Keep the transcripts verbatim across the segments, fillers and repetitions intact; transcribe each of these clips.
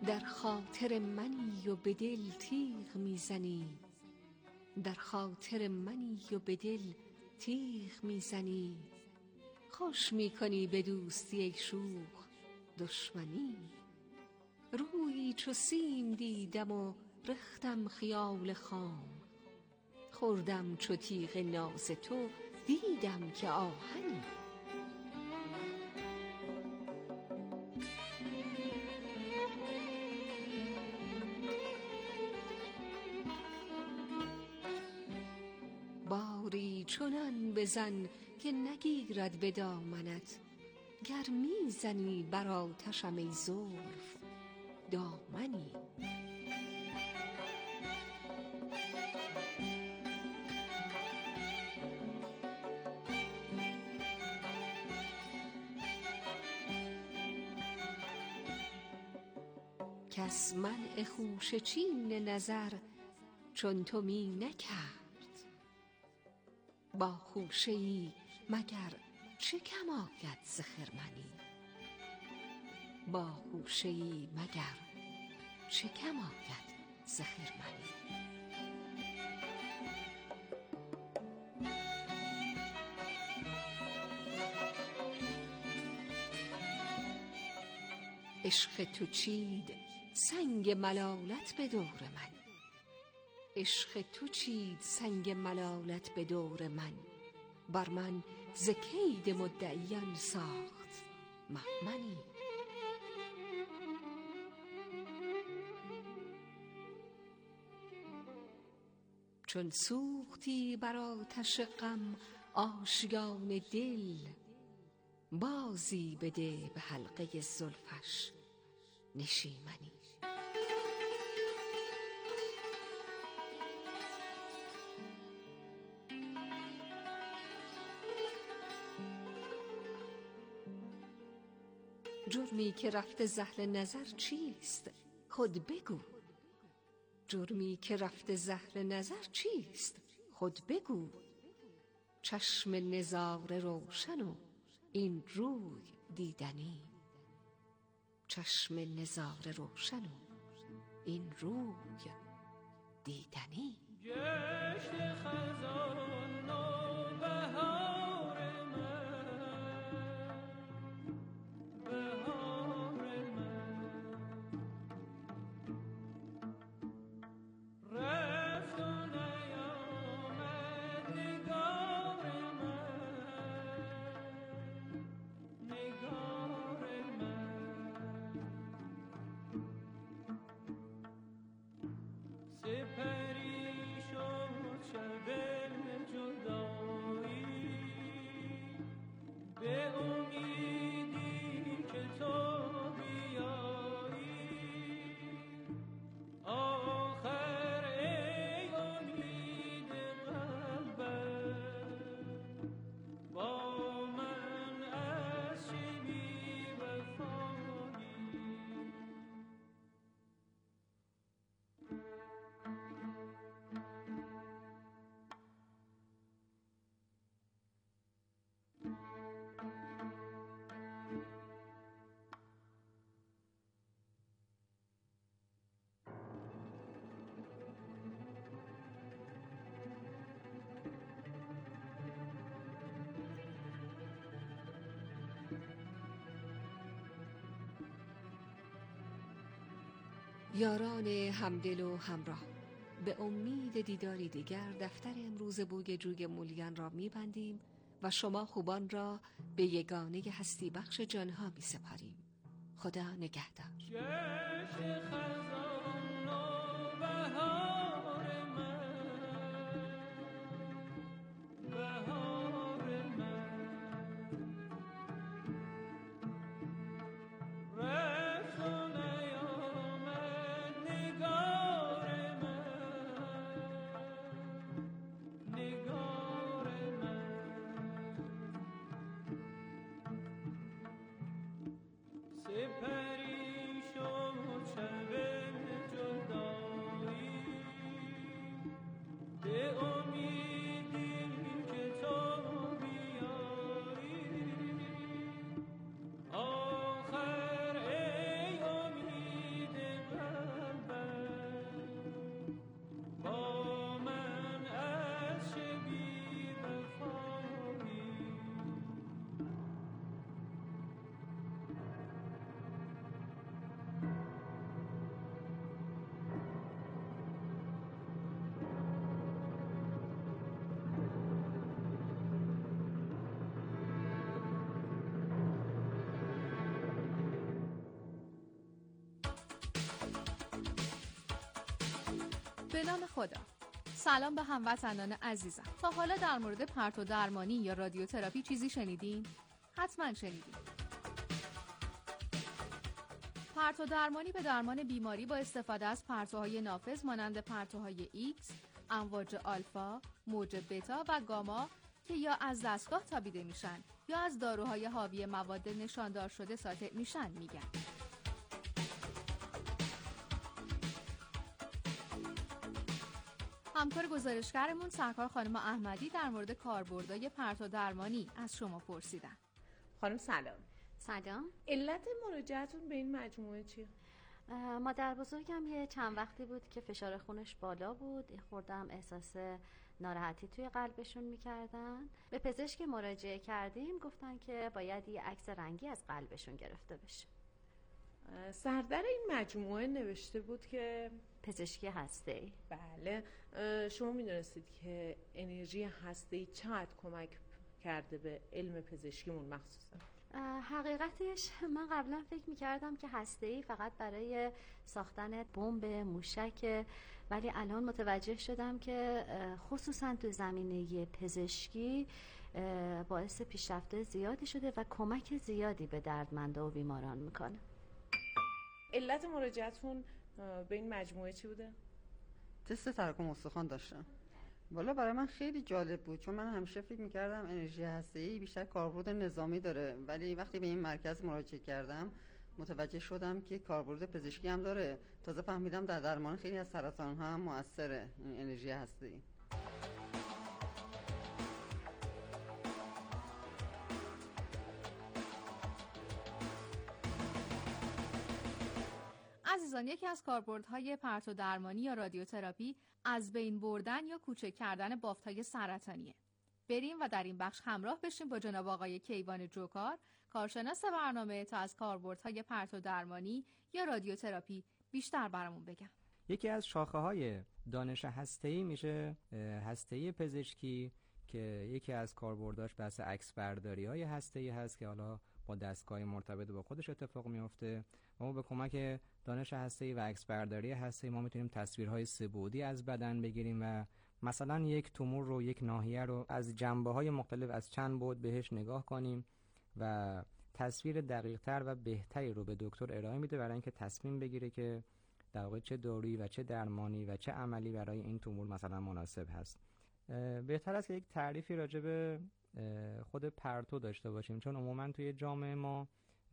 در خاطر منی و به دل تیغ میزنی، در خاطر منی و به دل تیغ میزنی. خوش میکنی به دوستی ای شوخ دشمنی. رویی چو سیم دیدم و ریختم خیال خام، خوردم چو تیغ ناز تو دیدم که آهنی. باری چنان بزن که نگیرد به دامنت، گر میزنی بر آتشم ای زلف دامنی. کس منع خوشه چین نظر چون تو می نکرد، با خوشه ای مگر چه کم آید ز خرمنی. با خوشه ای مگر چه کم آید ز خرمنی. عشق تو چید سنگ ملالت به دور من، عشق تو چید سنگ ملالت به دور من. بر من ز کید مدعیان ساخت مأمنی. چون سوختی بر آتش غم آشیان دل، بازی بده به حلقه زلفش نشیمنی. جرمی که رفته ز اهل نظر چیست خود بگو، جرمی که رفته ز اهل نظر چیست خود بگو. چشم نظاره روشن و این روی دیدنی، چشم نظاره روشن و این روی دیدنی. گشت خزان و بهار من، بهار من رفت و نیامد نگار من، نگار من. سپری شد شب جدایی، به امیدی که تو بیایی. آخر ای امید قلبم، با من از چه بی وفایی. یاران همدل و همراه، به امید دیداری دیگر دفتر امروز بوی جوی مولیان را می‌بندیم و شما خوبان را به یگانه هستی بخش جانها می سپاریم. خدا نگهدار. گشت خزان و بهار من، بهار من رفت و نیامد نگار من، نگار من. سپری شد شب جدایی، به نام خدا. سلام به هموطنان عزیزم. تا حالا در مورد پرتو درمانی یا رادیوتراپی چیزی شنیدین؟ حتما شنیدین. پرتو درمانی به درمان بیماری با استفاده از پرتوهای نافذ مانند پرتوهای ایکس، امواج آلفا، موج بتا و گاما که یا از دستگاه تابیده میشن یا از داروهای حاوی مواد نشاندار شده ساطع میشن میگن. همکار گزارشگرمون سرکار خانم احمدی در مورد کاربردهای پرتو درمانی از شما پرسیدن. خانم سلام. سلام. علت مراجعتون به این مجموعه چیه؟ مادر بزرگم یه چند وقتی بود که فشار خونش بالا بود، خوردم احساس ناراحتی توی قلبشون میکردن. به پزشک مراجعه کردیم، گفتن که باید یه عکس رنگی از قلبشون گرفته بشه. سردر این مجموعه نوشته بود که پزشکی هسته‌ای. بله. شما میدونستید که انرژی هسته‌ای چقدر کمک کرده به علم پزشکیمون مخصوصا؟ حقیقتش من قبلا فکر میکردم که هسته‌ای فقط برای ساختن بمب موشک، ولی الان متوجه شدم که خصوصا تو زمینه پزشکی باعث پیشرفت زیادی شده و کمک زیادی به دردمندا و بیماران میکنه. علت مراجعتون به این مجموعه چی بوده؟ تست تراکم استخوان داشتم. والا برای من خیلی جالب بود، چون من همیشه فکر می‌کردم انرژی هسته‌ای بیشتر کاربرد نظامی داره، ولی وقتی به این مرکز مراجعه کردم متوجه شدم که کاربرد پزشکی هم داره. تازه فهمیدم در درمان خیلی از سرطان‌ها هم مؤثره این انرژی هسته‌ای. عزیزان، یکی از کاربردهای پرتو درمانی یا رادیوتراپی از بین بردن یا کوچک کردن بافت‌های سرطانیه. بریم و در این بخش همراه بشیم با جناب آقای کیوان جوکار، کارشناس برنامه، تا از کاربردهای پرتو درمانی یا رادیوتراپی بیشتر برامون بگن. یکی از شاخه‌های دانش هسته‌ای میشه هسته‌ای پزشکی که یکی از کاربرداش بحث عکس برداری‌های هسته‌ای هست که حالا با دستگاه مرتبط با خودش اتفاق میفته و ما به کمک دانش هسته‌ای و عکس برداری هسته‌ای ما میتونیم تصویرهای سه‌بعدی از بدن بگیریم و مثلا یک تومور رو، یک ناحیه رو از جنبه‌های مختلف از چند بعد بهش نگاه کنیم و تصویر دقیق‌تر و بهتری رو به دکتر ارائه میده برای اینکه تصمیم بگیره که در واقع چه دارویی و چه درمانی و چه عملی برای این تومور مثلا مناسب هست. بهتر است که یک تعریفی راجع به خود پرتو داشته باشیم، چون عموما توی جامعه ما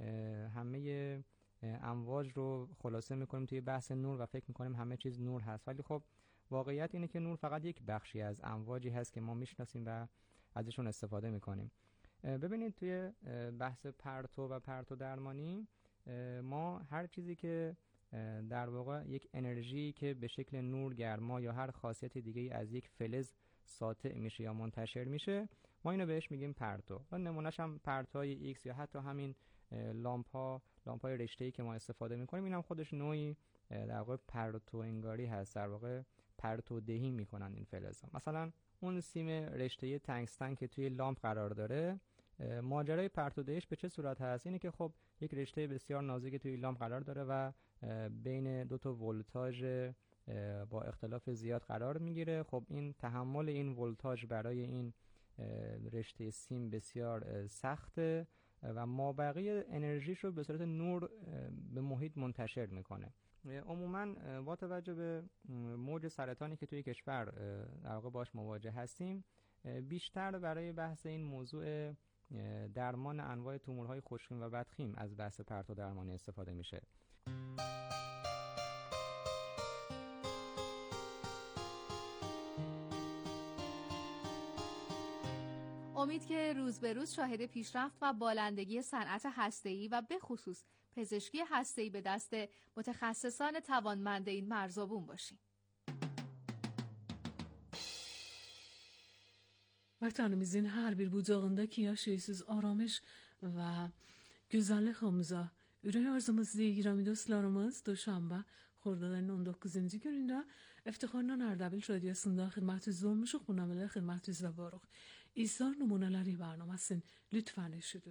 همه امواج رو خلاصه میکنیم توی بحث نور و فکر میکنیم همه چیز نور هست، ولی خب واقعیت اینه که نور فقط یک بخشی از امواجی هست که ما میشناسیم و ازشون استفاده میکنیم. ببینید توی بحث پرتو و پرتو درمانی ما هر چیزی که در واقع یک انرژی که به شکل نور، گرما یا هر خاصیت دیگه از یک فلز ساطع میشه یا منتشر میشه، ما اینو بهش میگیم پرتو. و نمونهش هم پرتوهای ایکس یا حتی همین لامپ ها، لامپ های رشته‌ای که ما استفاده میکنیم، اینم خودش نوعی در واقع پرتو انگاری هست، در واقع پرتو دهی میکنن این فلزها. مثلا اون سیم رشته‌ای تنگستن که توی لامپ قرار داره، ماجرای پرتو دهیش به چه صورت هست؟ اینه که خب یک رشته بسیار نازک توی لامپ قرار داره و بین دو تا ولتاژ با اختلاف زیاد قرار میگیره. خب این تحمل این ولتاژ برای این رشته سیم بسیار سخته و مابقی انرژیش رو به صورت نور به محیط منتشر میکنه. عموما با توجه به موج سرطانی که توی کشور در واقع باش مواجه هستیم، بیشتر برای بحث این موضوع درمان انواع تومورهای خوشخیم و بدخیم از بحث پرتو درمانی استفاده میشه. امید که روز به روز شاهد پیشرفت و بالندگی صنعت هسته‌ای و به خصوص پزشکی هسته‌ای به دست متخصصان توانمند این مرزبون باشیم. Vatanımızın her bir bucağındaki yaşaysız aramış ve güzelliğimize ürey arzımız diye girami dostlarımız Doşanbe Xordadayın on doqquzuncu günündə Əftixarla Ərdəbil Radiosunda xidmətinizdə olmuşuq. Bundan belə xidmətinizdə varıq. İzhar nümunələri bərnaməsini lütfən eşidin.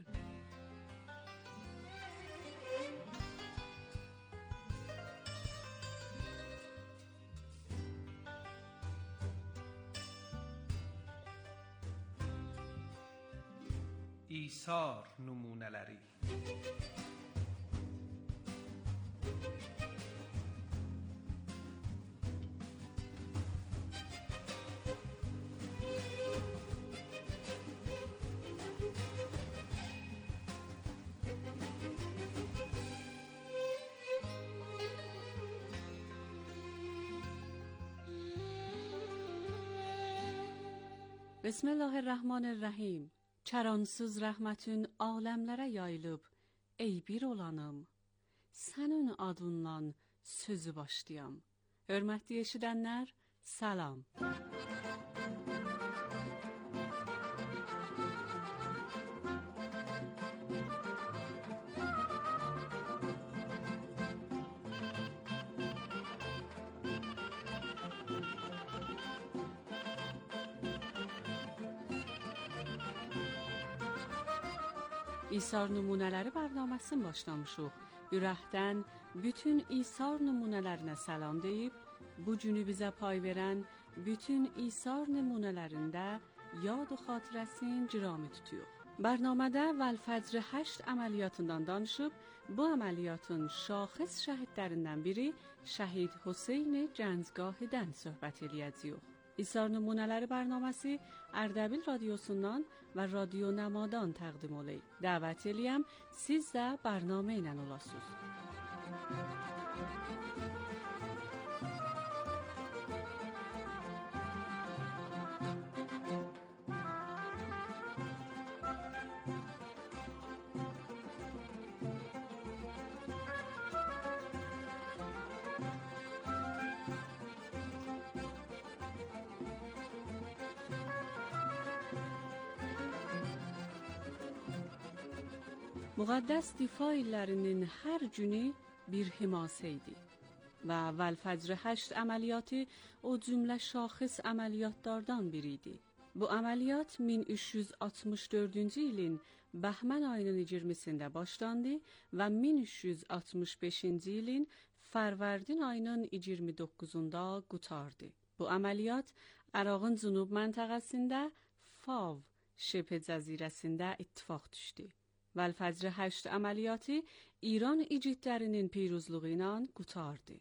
ایثار نمونلری. Bismillah Bismillahirrahmanirrahim. Çaransız rəhmətin aləmlərə yayılıb, ey bir olanım, sənin adından sözü başlayam. Hörmətli eşidənlər, salam. İsar nümunələri bərnaməsini başlamışıq. Ürəkdən bütün İsar nümunələrinə salam deyib, bu günü bizə pay verən bütün İsar nümunələrində yad و xatirəsini ciramı tutuyor. Bərnamədə Vəlfəcr həşt əməliyyatından danışıb, bu əməliyyatın şaxıs şəhidlərindən biri Şəhid Hüseyn Gəncgahıdan söhbət eləyəcəyik. İsar nümunələri bərnaməsi Ərdəbil radiosundan və Radio Nəmadan təqdim olay. Dəvət eləyəm, siz də bərnamə ilə olasınız. Müqəddəs difa illərinin hər günü bir himasə idi və Vəlfəcr həşt əməliyyatı o cümlə şaxıs əməliyyatlardan biriydi. Bu əməliyyat min üç yüz altmış dördüncü ilin Bəhmən ayının iyirmisində başlandı və min üç yüz altmış beşinci ilin Fərvərdin ayının iyirmi doqquzunda qurtardı. Bu əməliyyat Ərağın cənub məntəqəsində Fav şibh cəzirəsində ittifaq düşdü. Vəlfəcr həşt əməliyyatı İran igidlərinin piruzluğu ilə qurtardı.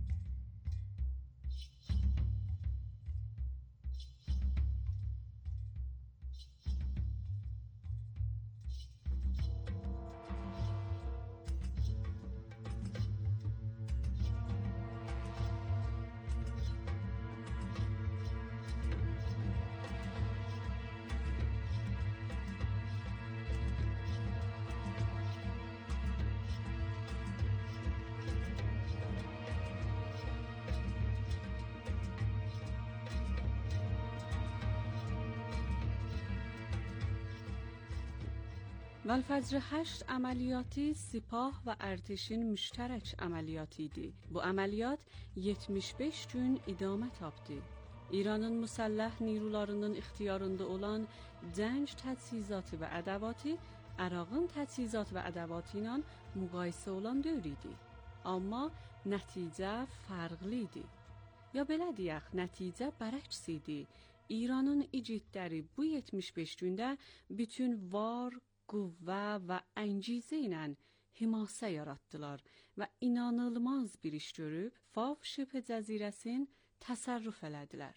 Vəlfəcr həşt əməliyyatı Sipah və ərtişin müştərək əməliyyatı idi. Bu əməliyyat yetmiş beş gün idamə tapdı. İranın müsəlləh nirularının ixtiyarında olan cəng təchizatı və ədəvatı Ərağın təchizat və ədəvatı ilə müqayisə olan dövr idi. Amma nəticə fərqli idi. Ya belə deyək, nəticə bərəks idi. İranın igidləri bu yetmiş beş gündə bütün var, qüvvə və əngizə ilə himasə yaratdılar və inanılmaz bir iş görüb Fav şibh cəzirəsini təsərrüf elədilər.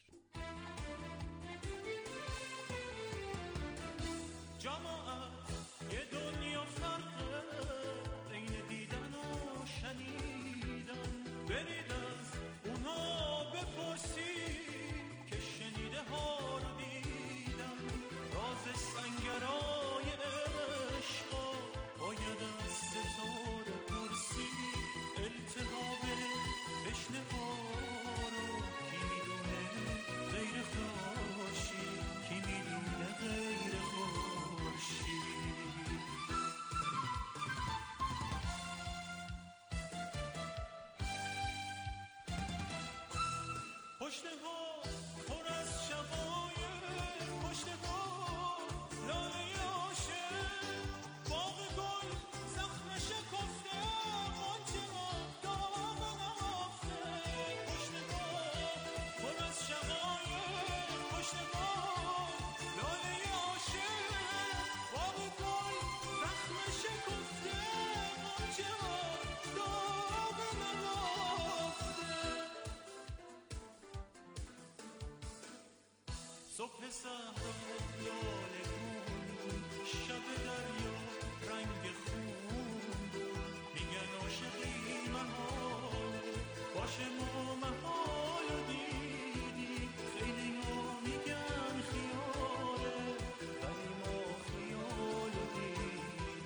صحرا لاله گون، شب دریا رنگ خون، میگن عاشقی محال باشه ما محال دیدی، خیلی ما میگن خیاله ولی ما خیال دیدی.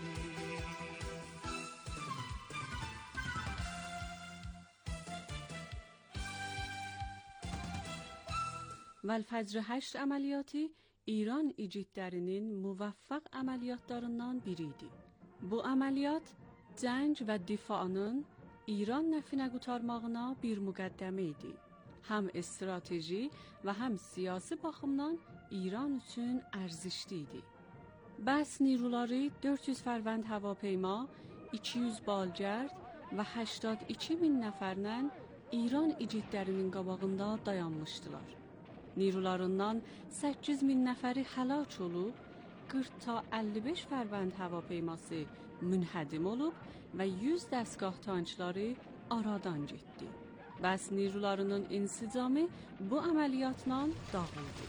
Valfajr هشت əməliyyatı İran igidlərinin muvaffaq əməliyyatlarından biridir. Bu əməliyyat cəng və difanın İran nəfinə qutarmağına bir müqəddəmə idi. Həm strateji və həm siyasi baxımdan İran üçün ərzişli idi. Bəs niruları dörd yüz fərvənd havaپیما، iki yüz balgərd və هەشتاد و iki min nəfərlə İran igidlərinin qabağında dayanmışdılar. Nirularından səkkiz min nəfəri həlak olub, qırx ta əlli beş fərvənd havaپیması münhədim olub və yüz dəstgah tankları aradan getdi. Bəs nirularının insicamı bu əməliyyatla dağıldı.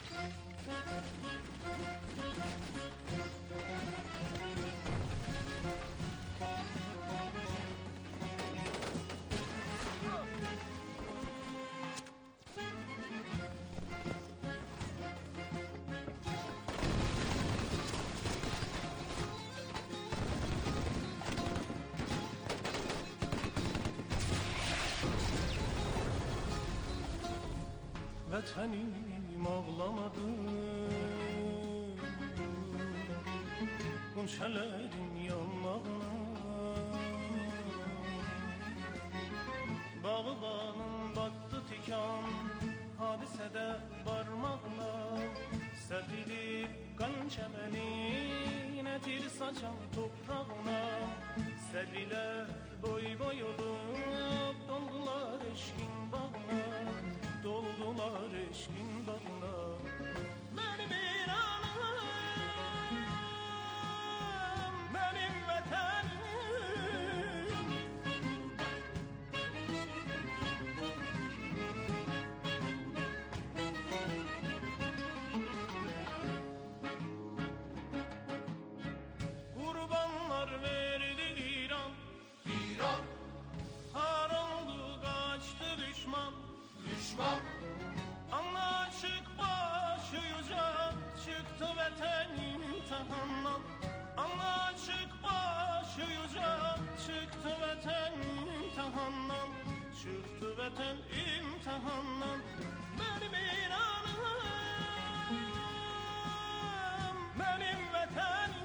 Vətənim ağlamadım, qunçələrin yanmağına, bağbanın batdı tikan, hadisədə barmağına, sərilir qan kəməni, nətir saçan toprağına, sərilər boy boy olub, dondular eşkin bağına, doldular eşkin bağına. Benim İranım, benim vətənim. Qurbanlar verdi İran, İran. Har oldu kaçtı düşman, düşman. Anlaşık başı yüce çıktı vətən imtihandan. Anlaşık başı yüce çıktı vətən imtihandan. Çıktı vətən imtihandan. Benim İranım, benim vətənim.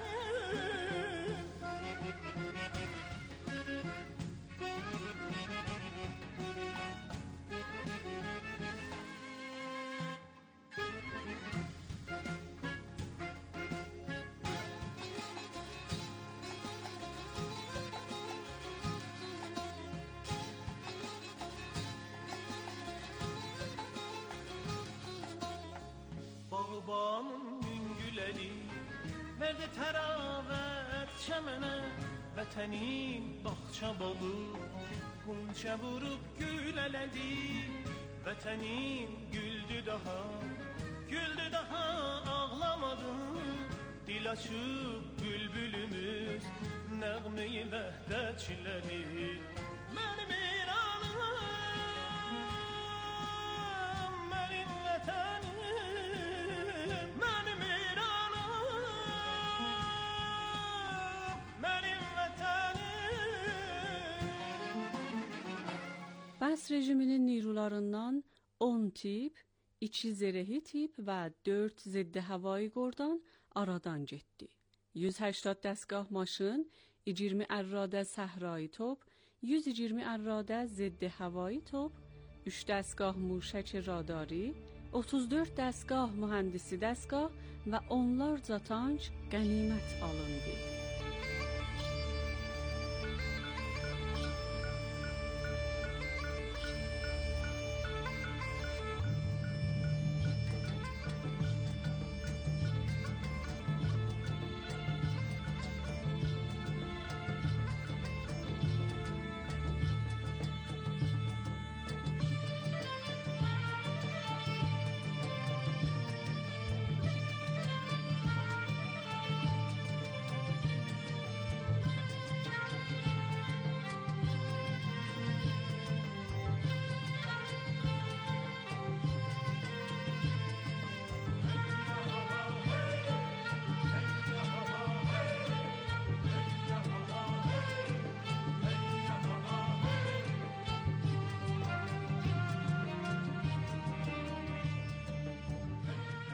Bağbanın güngüləri verdi təravət çəmənə, vətənim bağça balı qunçə vurub gül elədi, vətənim güldü daha, güldü daha ağlamadı, dil açıb bülbülümüz nəğməyi vəhdətçiləri. Mənim İranım, mənim vətənim. Bəs rejiminin nirularından on tip, iki zirəhi tip və dörd ziddi havayı qordan aradan getdi. yüz هەشتاد dəstgah maşın, iyirmi ərradə səhrai top, yüz iyirmi ərradə ziddi havayı top, üç dəstgah muşək radari, otuz dörd dəstgah mühəndisi dəstgah və onlarca tank qənimət alındı.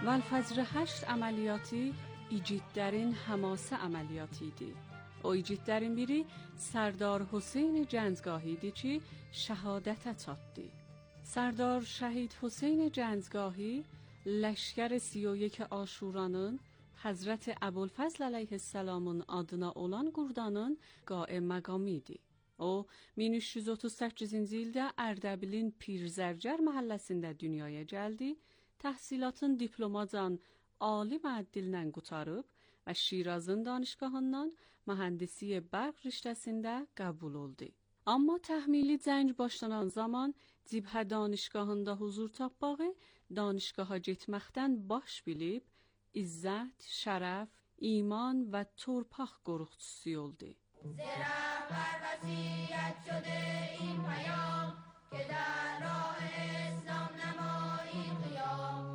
و الفجر هشت عملیاتی ایجیدترین حماسه عملیاتی دی. او ایجیدترین بیری سردار حسین جنزگاهی دی چی شهادت تات دی. سردار شهید حسین جنزگاهی لشکر سی و یک Aşuranın Hazreti Əbülfəzl əleyhissalamın adına olan qurdanın qaim məqamı idi. O, min üç yüz otuz səkkizinci ildə Ərdəbilin Pirzərgər məhəlləsində dünyaya gəldi, təhsilatın diplomacan ali məəddillə qutarıb və Şirazın danışgahından mühəndisi bərq riştəsində qəbul oldu. Amma təhmili cəng başlanan zaman Cibhə danışgahında huzur tapbağı danışgaha getməkdən baş bilib, izzət, şərəf, iman və torpaq qoruqçusu oldu. زرع بر وصیت شده این پیام که در راه اسلام نمایی قیام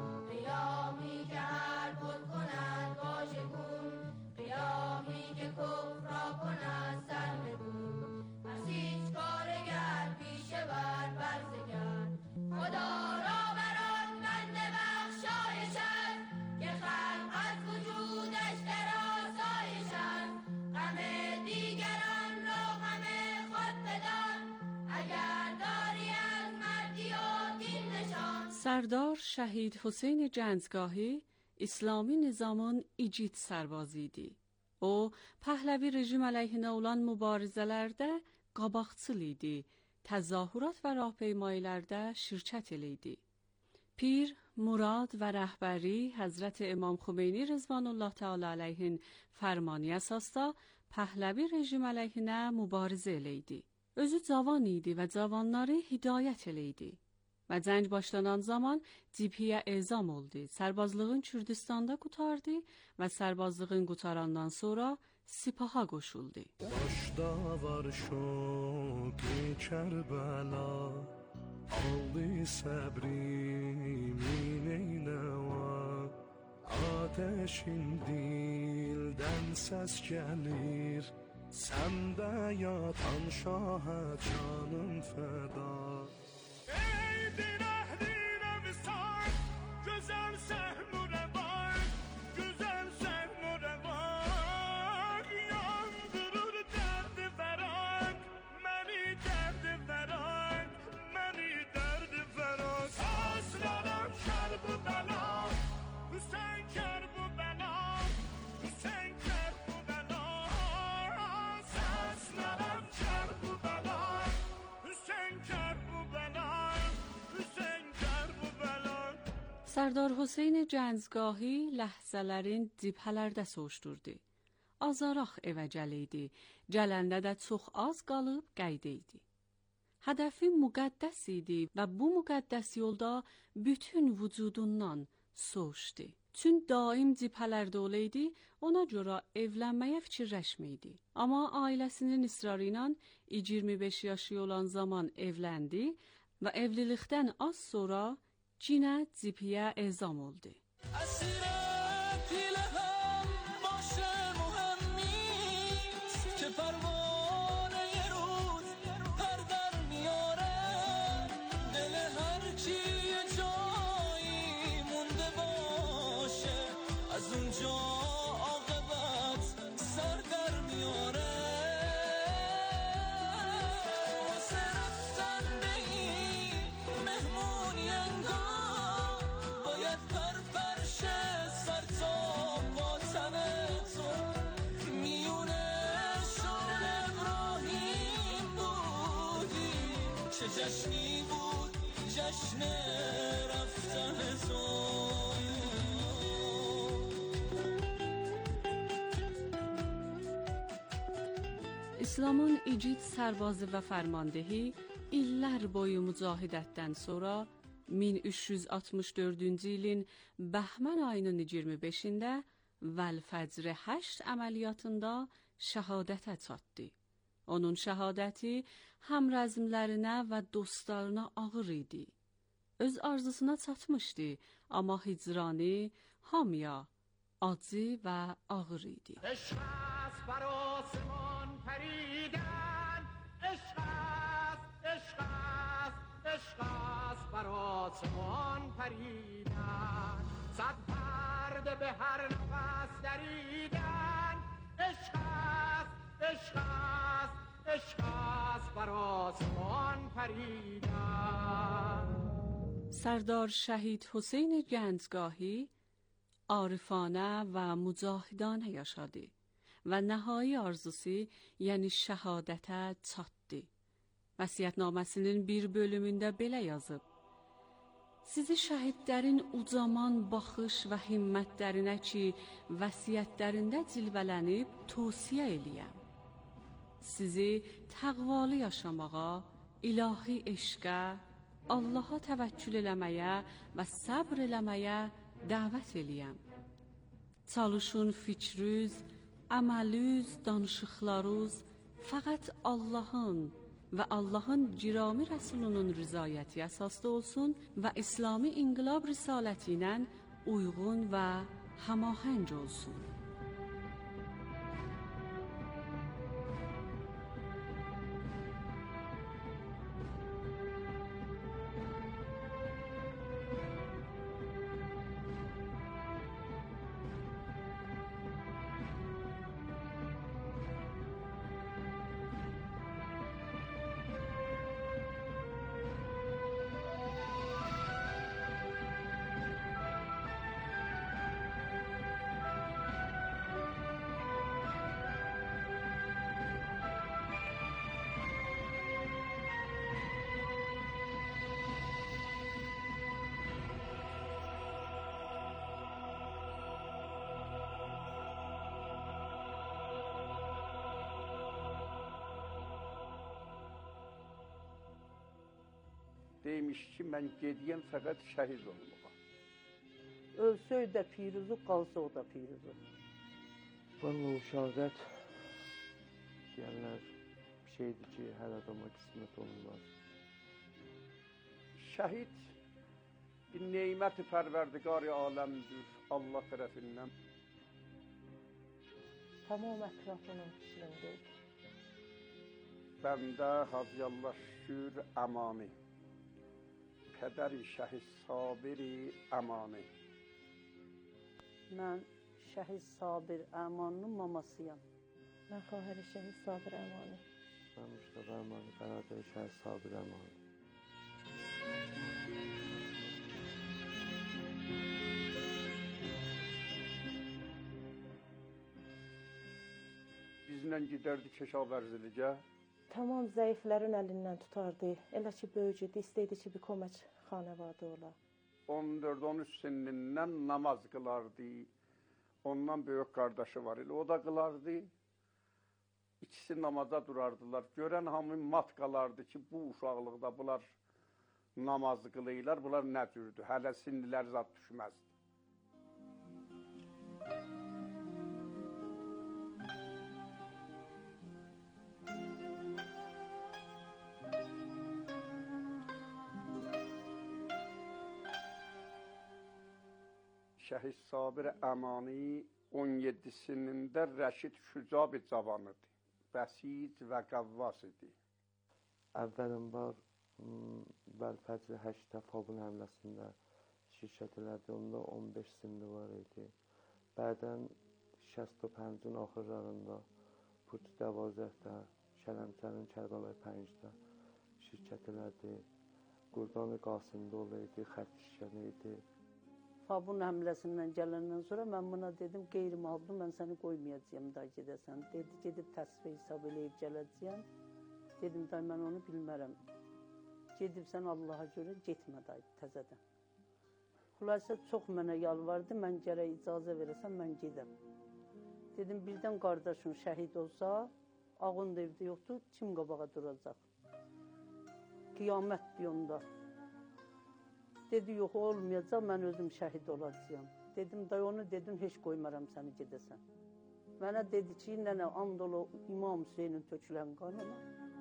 قیامی که هر بت کند باشه کن قیامی که کفر را کند سرنگون پس هیچ کارگر پیشه بر برزه کرد خدا را بر آن بنده بخشایش است که خلق از وجودش در آسایش است غم دیگران را غم خود بدان اگر داری از مردی و دین نشان. سردار شهید حسین جنزگاهی İslami nizamın igid sərbazı idi. O, Pəhləvi rejim əleyhinə olan mübarizələrdə qabaqcıl idi, təzahürat və rahpeymaylərdə şirkət eləydi. Pir, Murad və rəhbəri Həzrət İmam Xümeyni Rızvanullah Teala əleyhin fərmanı əsasda Pəhləvi rejim əleyhinə mübarizə eləydi. Özü cavan idi və cavanları hidayət eləydi. Və cəng başlanan zaman cibhiyə ezam oldu. Sərbazlığın Kürdistanda qutardı və sərbazlığın qutarandan sonra sipaha qoşuldu. Başdavar şoki Kərbəla aldı səbrimin eynəva ateşin dildən səs gəlir səndə yatan şahə canım fəda. Sərdar Hüseyn Cəncgahı ləhzələrin cibhələrdə soğuşdurdu. Azaraq evə gəliydi, gələndə də çox az qalıb qayda idi. Hədəfi müqəddəs idi və bu müqəddəs yolda bütün vücudundan soğuşdu. Çün daim cibhələrdə olaydı, ona görə evlənməyə fikirləşməydi. Amma ailəsinin ısrarı ilə iyirmi beş yaşı olan zaman evləndi və evlilikdən az sonra Cinə cibhiyə ezam oldu. جشنی بود جشن رفتن تو. İslamın igid sərbazı və fərmandehi illər boyu mücahidətdən sonra min üç yüz altmış dördüncü ilin Bəhmən ayının iyirmi beşində Vəl-Fəcr həşt əməliyyatında şəhadətə çatdı. Onun şəhadəti həm rəzmlərinə və dostlarına ağır idi. Öz arzusuna çatmışdı, amma hicranı hamıya acı və ağır idi. عشق است بر آسمان پریدن عشق است عشق است عشق است بر آسمان پریدن صد پرده به هر نفس دریدن. عشق است عشق است عشق است بر آسمان پریدن. سردار شهید حسین گندگاهی عارفانه و مجاهدانه yaşadı ve nihai arzusu yani şehadete çatdı. Vəsiyyətnaməsinin bir bölümündə belə yazıb: Sizi şəhidlərin ucaman baxış və himmətlərinə ki, vəsiyyətlərində cilvələnib tövsiyə eləyəm. Sizi təqvalı yaşamağa, ilahi eşqə, Allaha təvəkkül eləməyə və səbr eləməyə dəvət eləyəm. Çalışın fikrüz, əməlüz, danışıqlarınız fəqət Allahın və Allahın girami Rəsulunun rızayəti əsasda olsun və İslami İnqilab Risaləti ilə uyğun və həmahəng olsun. Demiş ki, mən gediyəm fəqət şəhid olmağa. Ölsək də piruzu, qalsaq da piruzu. Vallahi o şəhadət deyənlər bir şeydir ki, hər adama qismət olunmaz. Şəhid bir neymət-i pərverdigar-i aləmdir Allah tərəfindən. Tamam ətrafının içindəyik. Bəndə Hacıyallah şükür əmani. Pədəri şəhid Sabiri əmani. Mən şəhid Sabir Əmanının mamasıyam. Mən xواهر şəhid Sabir Əmani. Mən Mustafa Əmani, bərabər şəhid Sabir Əmani. Bizlə gedərdi Keşavərziliyə. Tamam zəiflərin əlindən tutardı. Elə ki böyücüdü, istəyirdi ki bir komaç xanəvadə ola. on dörd on üç sinnindən namaz qılardı. Ondan böyük qardaşı var elə, o da qılardı. İkisi namaza durardılar. Görən hamı mat qalardı ki, bu uşaqlıqda bunlar namaz qılıyırlar, bunlar nə cürdür? Hələ sinnilər zat düşməzdi. Şəhid Sabir Əmani on yeddisində Rəşid Şüca bir cavanıdır. Bəsid və qəvvas idi. Əvvəlin var, Vəlfəcr həştə Fabun həmləsində şirkət elədi, onda on beş sinni var idi. Bədən şəst pəncin axırlarında Put Dəvazəhdə, Şələmçənin Kərbalay Pəncdə şirkət elədi. Qurdan-ı Qasımda olaydı, xətt işgəni idi. Fabun həmləsindən gələndən sonra mən buna dedim, qeyri-mağdur, mən səni qoymayacağım da gedəsən. Dedi, gedib təsvir hesab eləyib gələcəyəm. Dedim, day, mən onu bilmərəm. Gedib sən Allaha görə getmə, day, təzədən. Xülasə çox mənə yalvardı, mən gərək icazə verəsəm, mən gedəm. Dedim, birdən qardaşın şəhid olsa, ağın da evdə yoxdur, kim qabağa duracaq? Qiyamətdir onda. Dedi, yox, olmayacaq, mən özüm şəhid olacağım. Dedim, day, onu dedim, heç qoymaram səni gedəsən. Mənə dedi ki, nənə, and ola İmam Hüseynin tökülən qanına.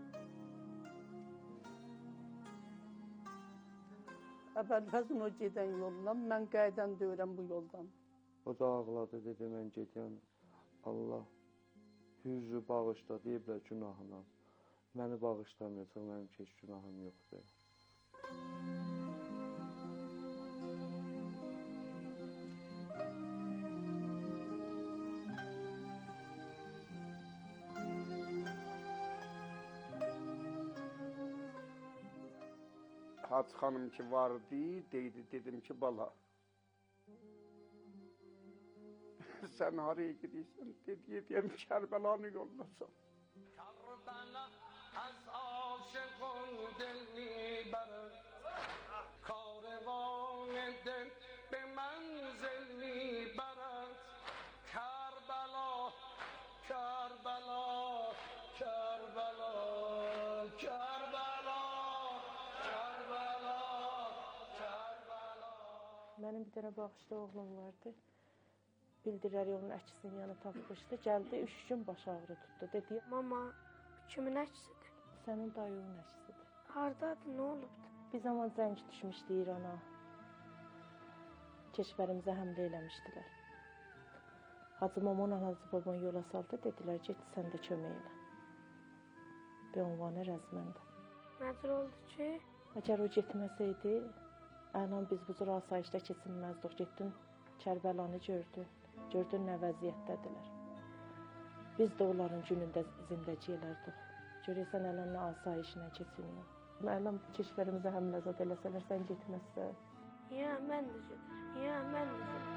Əvvəlfəzin o gedən yoldan, mən qaydan döyürəm bu yoldan. O da ağladı, dedi, mən gedəyəm, Allah hüzrü bağışla, deyiblər günahına. Məni bağışlamayacaq, mənim heç günahım yoxdur. Hacı xanım ki vardı, deydi, dedim ki bala sən haraya gidiyorsun? Dedi, deyim Kərbəlanı yollasam. Kərbala az aşıqın dil mibərid, karavan dil be mənzil mibərid. Kərbala, Kərbala, Kərbala, Kərbala, Kərbala, Kərbala. Mənim bir dənə bağışlı oğlum vardı. Bildirər onun əkisinin yanı tapmışdı. Gəldi, üç gün baş ağrı tutdu. Dedi, mama, kimin əksidir? Sənin dayının əksidir. Hardadır, nə olubdur? Bir zaman zəng düşmüşdü İrana. Keşbərimizə həmlə eləmişdilər. Hacı Mamonla Hacı Baban yola saldı. Dedilər, get sən də kömək elə. Bir ünvanı rəzməndə. Məcbur oldu ki? Əgər o getməsəydi, ələn biz bu cür asayişdə keçinməzdik. Getdin, Kərbəlanı gördü. Gördün nə vəziyyətdədirlər. Biz də onların günündə zindəcə elərdik. Görəsən ələn nə asayişlə keçiniyor. Ələn keşbərimizə həmləzad eləsələr, sən getməzsən. Ya, mən də gedir. Ya, mən də gedir.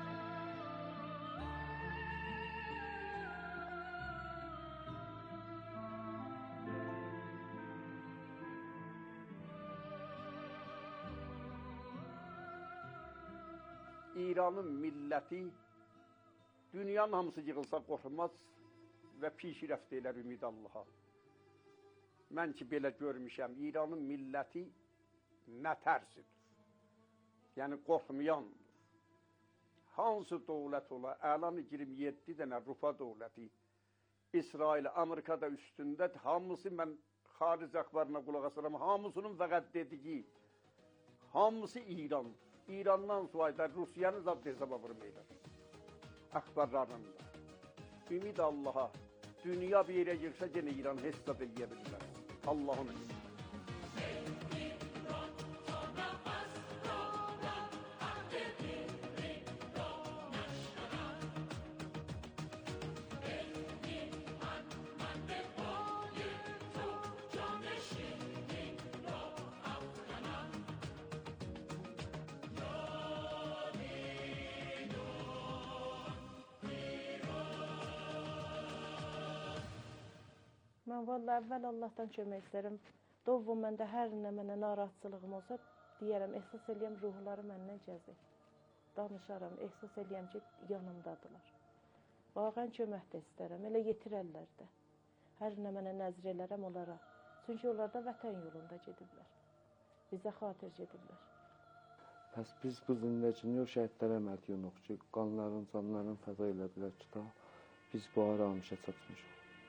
İranın milləti dünyanın hamısı yığılsa qorxmaz və pişirəft elər ümid Allaha. Mən ki belə görmüşəm, İranın milləti nə tərsidir. Yəni qorxmayandır. Hansı dövlət ola, əlanı yirmi yeddi dənə Rupa dövləti, İsrail, Amerikada üstündə, hamısı mən xaric əxbarına qulaq asıram, hamısının fəqət dediyi, hamısı İrandır. İrandan sonra da Rusiyanı zad hesaba vurmayırlar. Əxbarlarında. Ümid Allaha, dünya bir yerə yığsa gene İranı hesab edə bilirlər. Allah'ın izniyle. Mən vallahi əvvəl Allahdan kömək istərəm. Doğum məndə hər nə mənə narahatçılığım olsa, deyərəm, ehsas eləyəm, ruhları məndən gəzir. Danışaram, ehsas eləyəm ki, yanımdadılar. Vaqən kömək də istərəm, elə yetirərlər də. Hər nə mənə nəzr elərəm onlara. Çünki onlar da vətən yolunda gediblər. Bizə xatir gediblər. Pəs biz bu zindəcini o şəhidlərə mədiyunuq ki, qanların, canların fəda elədilər ki, da biz bu aramışa çatmışıq.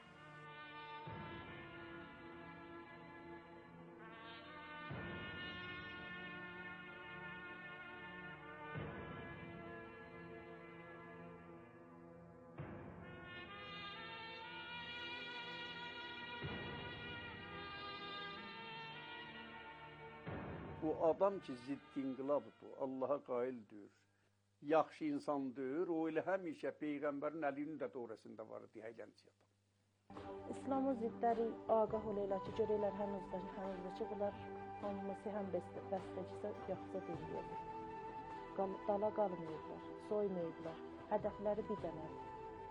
Bu adam ki zidd inqilabdır, Allaha qaildir, yaxşı insandır, o elə həmişə Peyğəmbərin əlinin də doğrasında var deyəylənci adam. İslamın ziddləri ağah olaylar ki, görəylər hənuzda, hənuzda ki, bunlar hamısı həm bəstəcisə yaxşı deyildir. Dala qalmayıblar, soymayıblar, hədəfləri bir dənədir.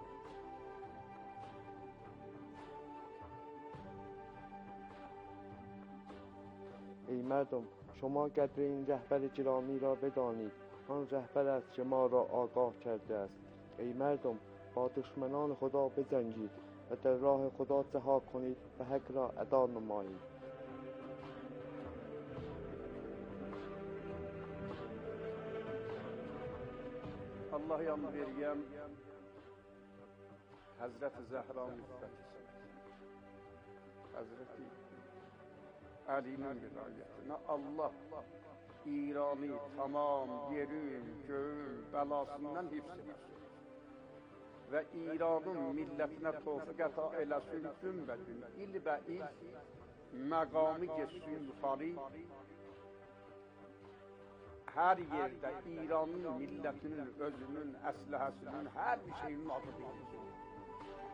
ای مردم شما قدر این رهبر گرامی را بدانید آن رهبر است که ما را آگاه کرده است ای مردم با دشمنان خدا بجنگید و در راه خدا جهاد کنید و حق را ادا نمایید Allah yan veriyəm Həzrət-i Zəhra müstəqisi Həzrət-i Ali'nin vilayetine Allah İran'ı tamam yerin, göğün belasından hifzeder. Ve İran'ın milletine tevfik ata eləsin gün ve gün. İl ve il məqamı geçsin yukarı. Her yerde İran'ın milletinin, özünün, əsləhəsinin, her bir şeyin adı deyilsin.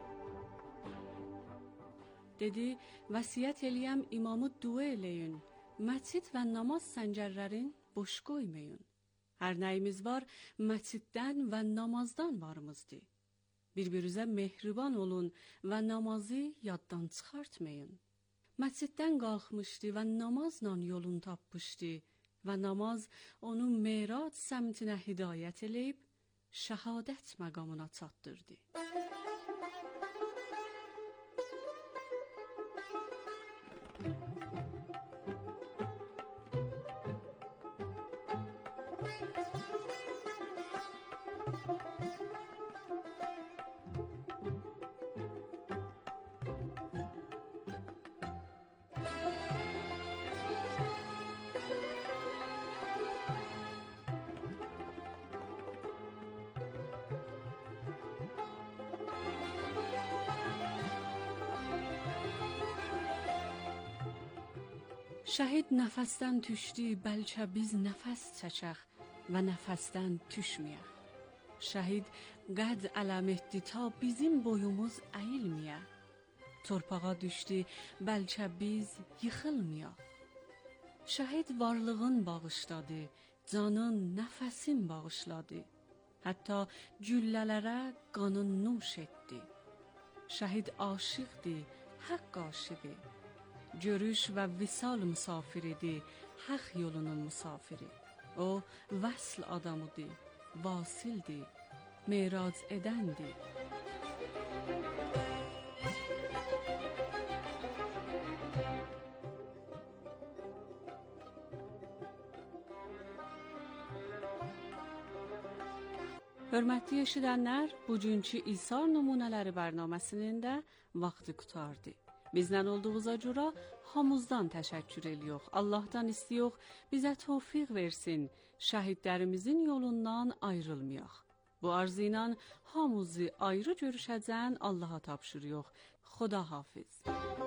Dedi, vəsiyyət eləyəm imamı dua eləyin. Məscid və namaz səncərlərin boş qoymayın. Hər nəyimiz var, məsciddən və namazdan varımızdır. Bir-birinizə mehriban olun və namazı yaddan çıxartmayın. Məsciddən qalxmışdı və namazla yolun tapmışdı və namaz onu Merac səmtinə hidayət eləyib, şəhadət məqamına çatdırdı. Şəhid nəfəsdən düşdü, bəlkə biz nəfəs çəkək və nəfəsdən düşməyək. Şəhid qəd ələm etdi ta bizim boyumuz əyilməyə. Torpağa düşdü, bəlkə biz yıxılmayaq. Şəhid varlığın bağışladı, canın, nəfəsin bağışladı. Hətta güllələrə qanın nuş etdi. Şəhid aşiqdir, haqq aşiqi. Görüş və visal musafiridir, haq yolunun musafiri. O, vəsl adamıdır, vasildir, merac edəndir. Hörmətli eşidənlər, bugünkü İsar nümunələri bərnaməsinin də vaxtı qutardı. Bizdən olduğuza görə hamımızdan təşəkkür edirik. Allahdan istiyox, bizə tövfiq versin, şəhidlərimizin yolundan ayrılmayaq. Bu arzu ilə hamımızı ayrı görüşəcən Allaha tapşırıq. Xuda hafiz.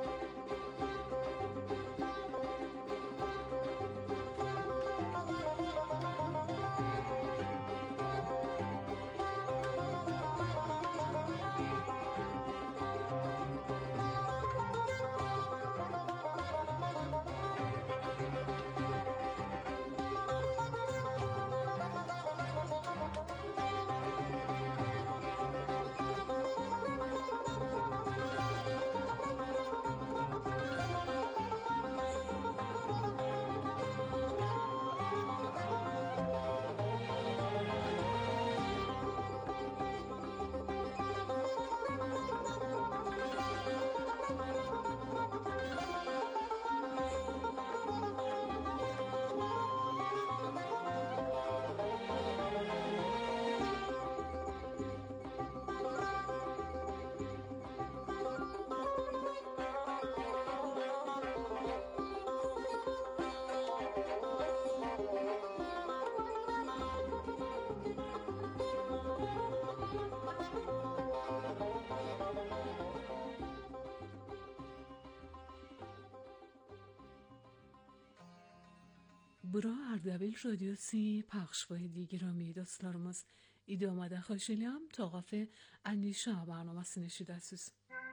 Bura Ardabil Radyosu pəxşvayı giromi dostlarımız idamada xoş eləyəm tağaf əndişə bərnamasını eşidəsiz.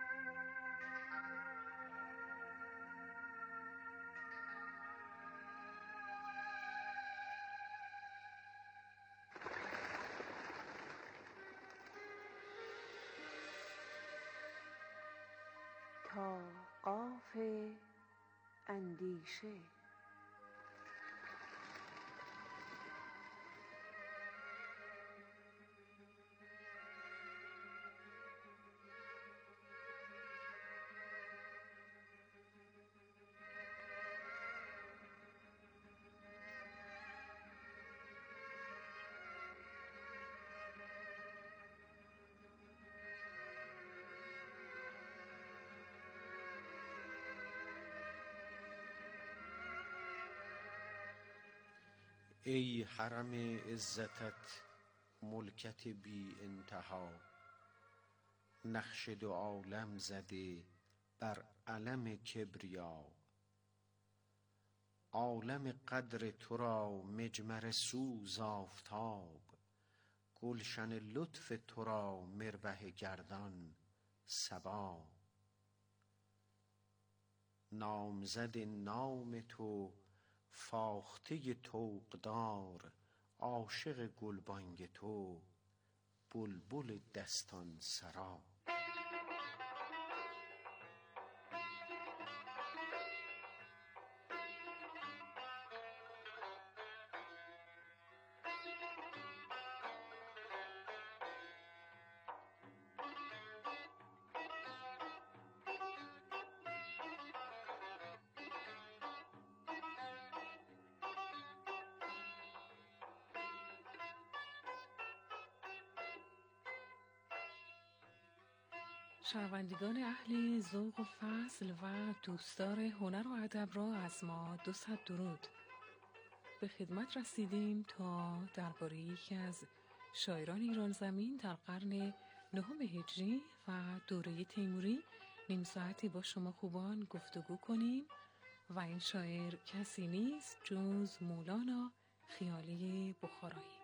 تا قاف اندیشه ای حرم عزتت ملکت بی انتها، نقش دو عالم زده بر علم کبریا. عالم قدر تو را مجمر سوز آفتاب، گلشن لطف تو را مروحه گردان صبا. نامزد نام تو فاخته طوقدار عاشق گلبانگ تو، بلبل دستان سرا. شنوندگان اهل ذوق و فضل و دوستدار هنر و ادب را از ما دو صد درود. به خدمت رسیدیم تا درباره یکی از شاعران ایران زمین در قرن نهم هجری و دوره تیموری نیم ساعتی با شما خوبان گفتگو کنیم و این شاعر کسی نیست جز مولانا خیالی بخارایی.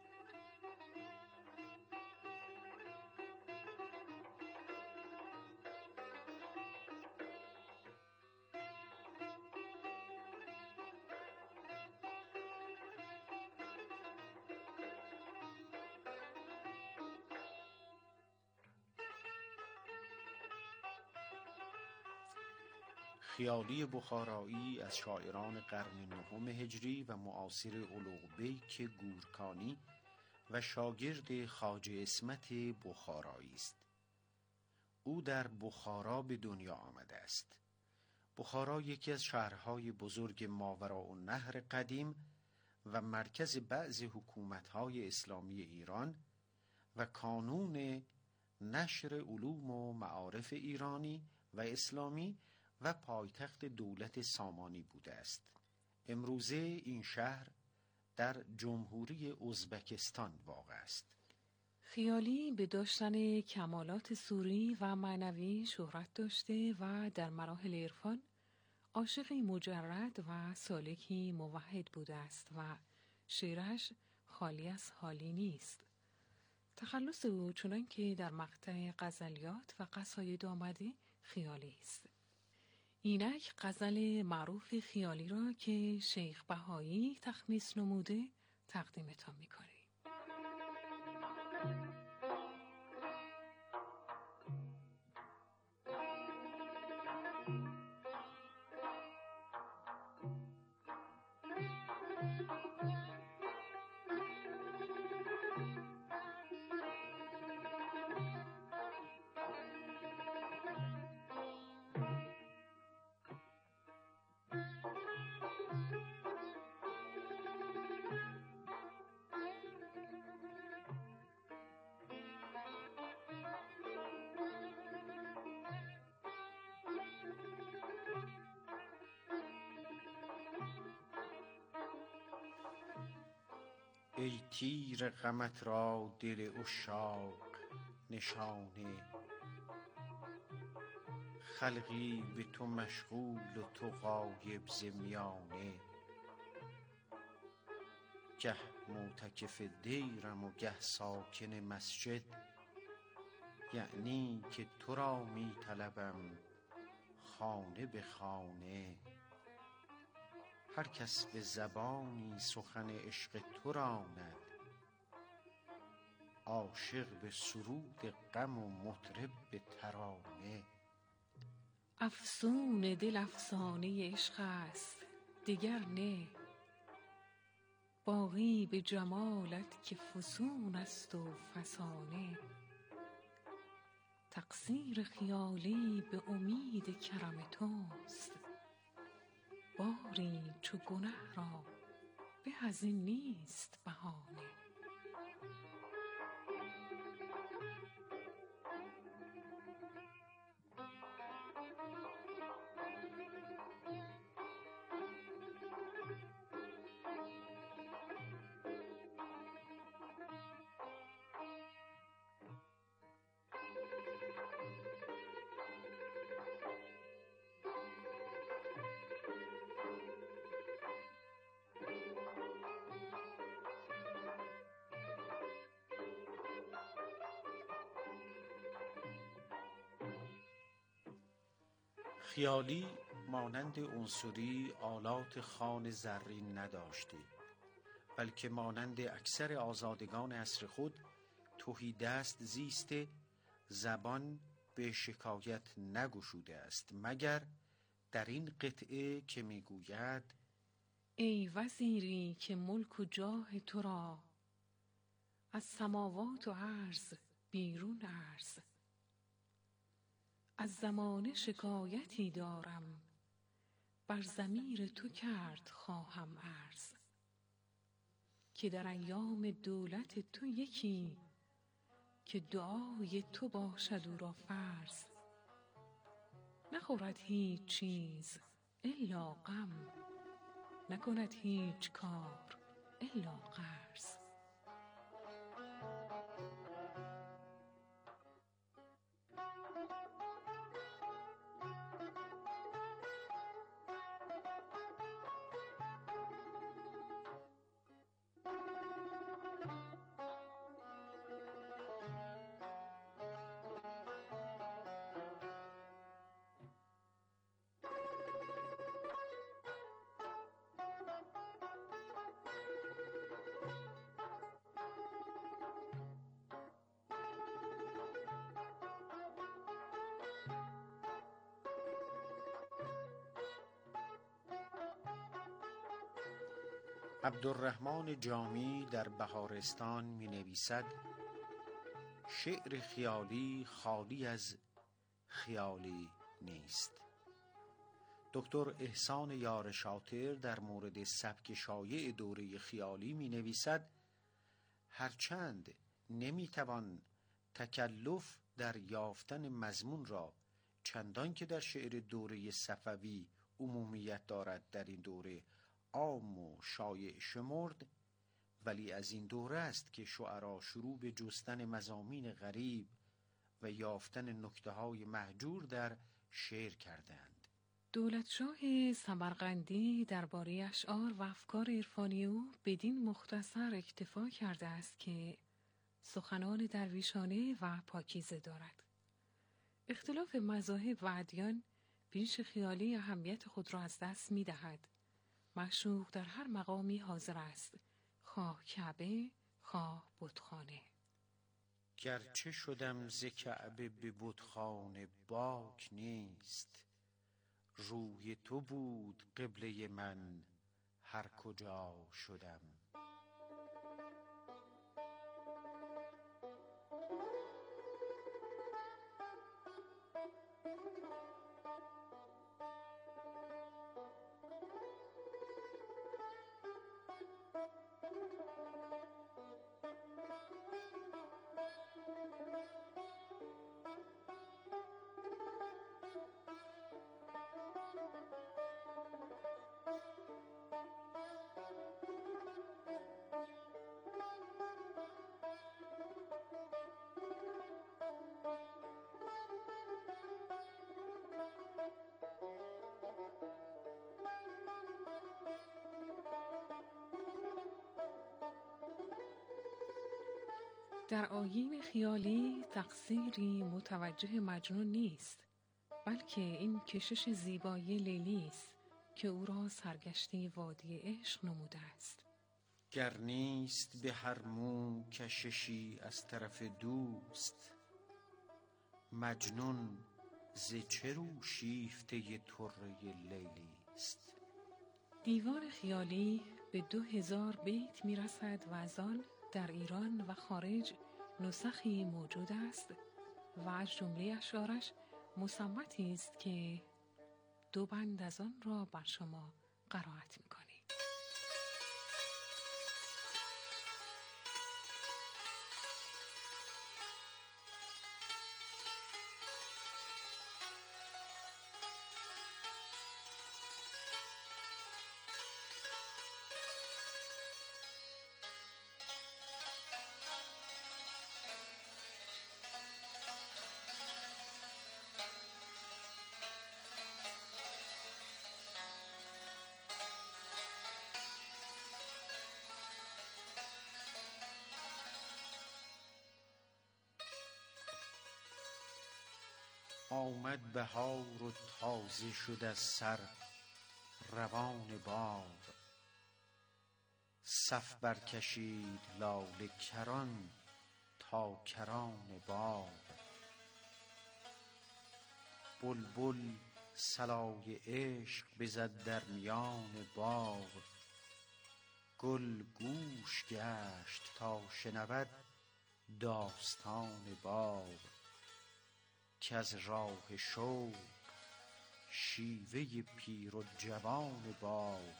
خیالی بخارایی از شاعران قرن نهم هجری و معاصر اولوغبیک گورکانی و شاگرد خواجه عصمت بخارایی است. او در بخارا به دنیا آمده است. بخارا یکی از شهرهای بزرگ ماوراءالنهر قدیم و مرکز بعض حکومت‌های اسلامی ایران و کانون نشر علوم و معارف ایرانی و اسلامی و پایتخت دولت سامانی بوده است. امروزه این شهر در جمهوری ازبکستان واقع است. خیالی به داشتن کمالات سوری و معنوی شهرت داشته و در مراحل عرفان عاشقی مجرد و سالکی موحد بوده است و شعرش خالی از حالی نیست. تخلص او چنان که در مقطع غزلیات و قصاید آمده خیالی است. اینک غزل معروف خیالی را که شیخ بهایی تخمیس نموده تقدیمتان می‌کنیم. ای تیر غمت را دل عشاق نشانه، خلقی به تو مشغول و تو غایب ز میانه. گه معتکف دیرم و گه ساکن مسجد، یعنی که تو را می طلبم خانه به خانه. هر کس به زبانی سخن عشق تو راند، عاشق به سرود غم و مطرب به ترانه. افسون دل افسانه عشق است دگر نه، باقی به جمالت که فسون است و فسانه. تقصیر خیالی به امید کرم توست، باری چو گنه را به از این نیست بهانه. خیالی مانند عنصری آلات خوان زرین نداشته، بلکه مانند اکثر آزادگان عصر خود تهی دست زیسته، زبان به شکایت نگشوده است، مگر در این قطعه که میگوید: ای وزیری که ملک و جاه تو را از سماوات و ارض بیرون ارز، از زمانه شکایتی دارم، بر ضمیر تو کرد خواهم عرض، که در ایام دولت تو یکی، که دعای تو باشد او را فرض، نخورد هیچ چیز الا غم، نکند هیچ کار الا قرض. عبدالرحمن جامی در بهارستان می نویسد: شعر خیالی خالی از خیالی نیست. دکتر احسان یار شاطر در مورد سبک شایع دوره خیالی می نویسد: هرچند نمی توان تکلف در یافتن مضمون را چندان که در شعر دوره صفوی عمومیت دارد در این دوره عام و شایع شمرد، ولی از این دوره است که شعرا شروع به جستن مضامین غریب و یافتن نکته‌های مهجور در شعر کردند. دولتشاه سمرقندی درباره اشعار و افکار عرفانی او بدین مختصر اکتفا کرده است که سخنان درویشانه و پاکیزه دارد. اختلاف مذاهب و ادیان پیش خیالی اهمیت خود را از دست می دهد. معشوق در هر مقامی حاضر است، خواه کعبه خواه بتخانه. گرچه شدم ز کعبه به بتخانه باک نیست، روی تو بود قبله من هر کجا شدم. در آیین خیالی تقصیری متوجه مجنون نیست، بلکه این کشش زیبایی لیلی است که او را سرگشته وادی عشق نموده است. گر نیست به هر مو کششی از طرف دوست، مجنون ز چه رو شیفته طره لیلی است. دیوان خیالی به دو هزار بیت می رسد و از آن در ایران و خارج نسخی موجود است و از جمله اشعارش مصمتی است که دو بند از آن را بر شما قرائت می کنیم. آمد بهار و تازه شد از سر روان باغ. صف برکشید لاله کران تا کران باغ. بلبل صلای عشق بزد در میان باغ. گل گوش گشت تا شنود داستان باغ. کز راه شوق شیوه پیر و جوان باغ.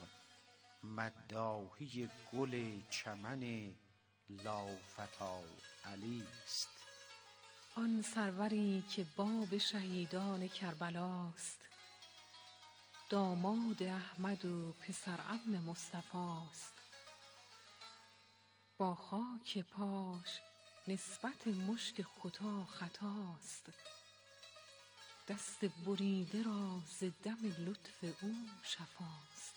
مداحی گل چمن لافتی علی است. آن سروری که باب شهیدان کربلاست، داماد احمد و پسر عم مصطفاست. با خاک پاش نسبت مشک ختا خطاست، دست بریده را ز دم لطف او شفاست.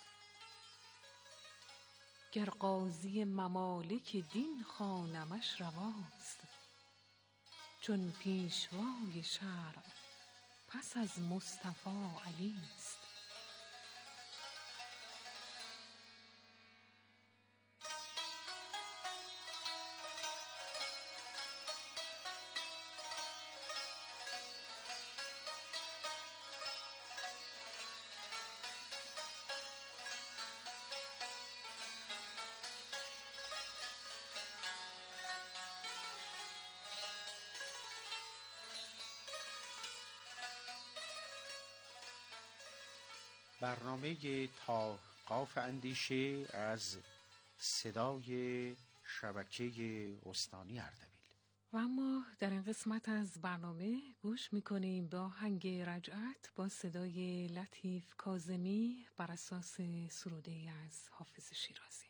گر قاضی ممالک دین خوانمش رواست، چون پیشوای شرع پس از مصطفی علی است. برنامه تا قاف اندیشه از صدای شبکه استانی اردبیل. و اما در این قسمت از برنامه گوش میکنیم به آهنگ رجعت با صدای لطیف کاظمی بر اساس سروده از حافظ شیرازی.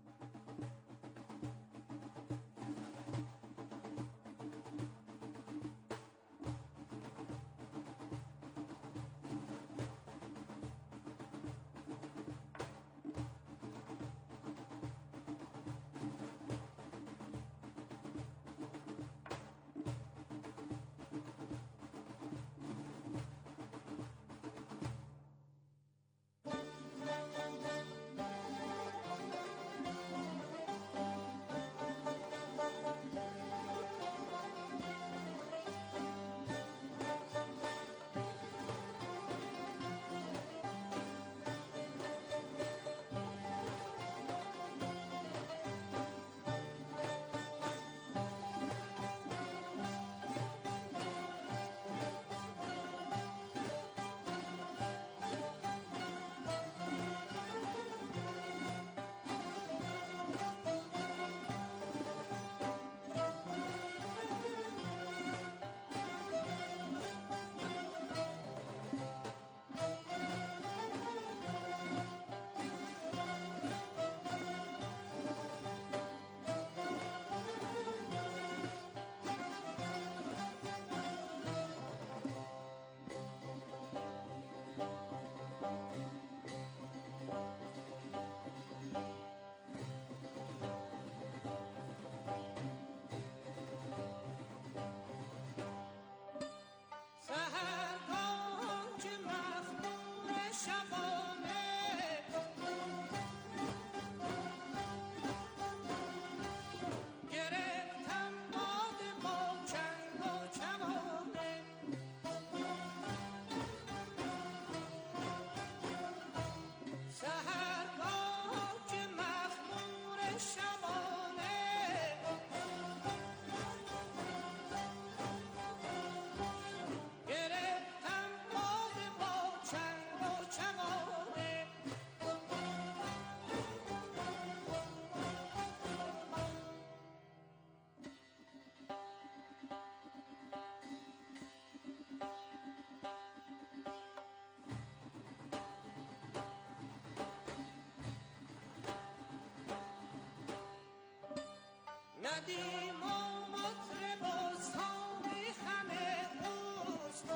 ندیم و مطرب و ساقی همه اوست،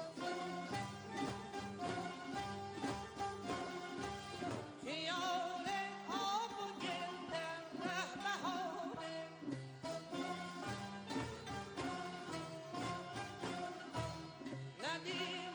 خیال آب و گل در ره بهاره. ندیم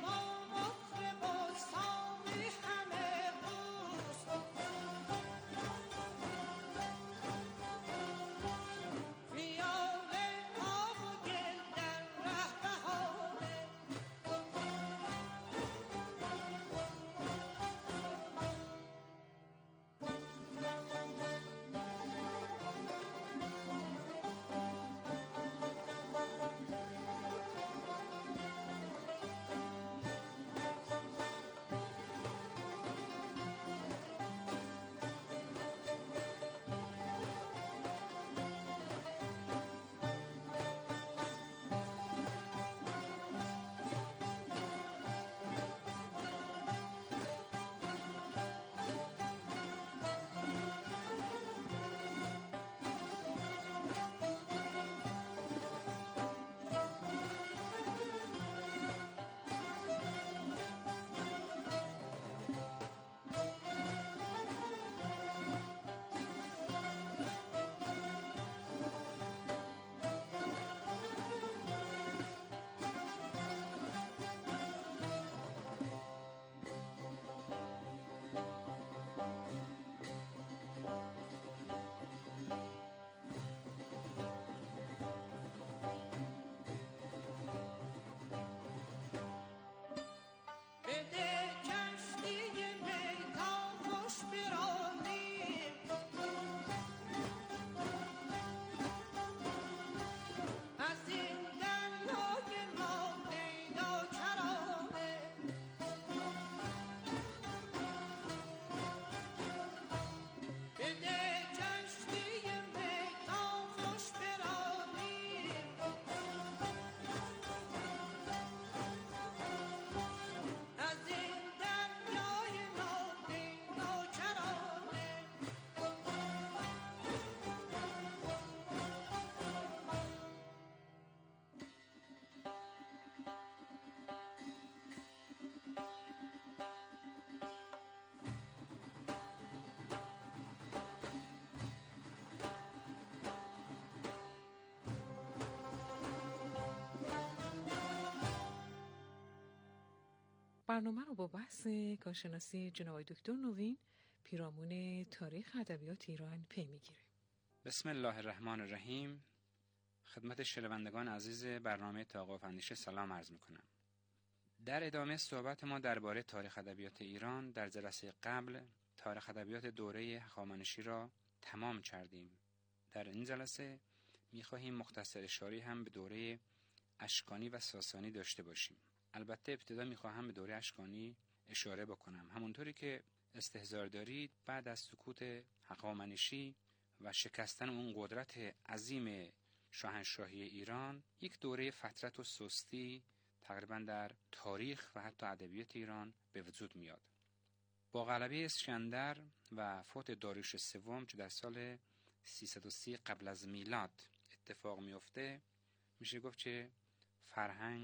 برنامه رو با بحث کارشناسی جناب دکتر نوین پیرامون تاریخ ادبیات ایران پی میگیره. بسم الله الرحمن الرحیم. خدمت شنوندگان عزیز برنامه توقف اندیشه سلام عرض میکنم. در ادامه صحبت ما درباره تاریخ ادبیات ایران در جلسه قبل تاریخ ادبیات دوره هخامنشی را تمام کردیم. در این جلسه میخواهیم مختصر اشاره هم به دوره اشکانی و ساسانی داشته باشیم. البته ابتدا میخواهم به دوره اشکانی اشاره بکنم. همونطوری که استحضار دارید، بعد از سقوط هخامنشی و شکستن اون قدرت عظیم شاهنشاهی ایران، یک دوره فترت و سستی تقریبا در تاریخ و حتی ادبیات ایران به وجود میاد. با غلبه اسکندر و فوت داریوش سوم که در سال سیصد و سی قبل از میلاد اتفاق میفته، میشه گفت که فرهنگ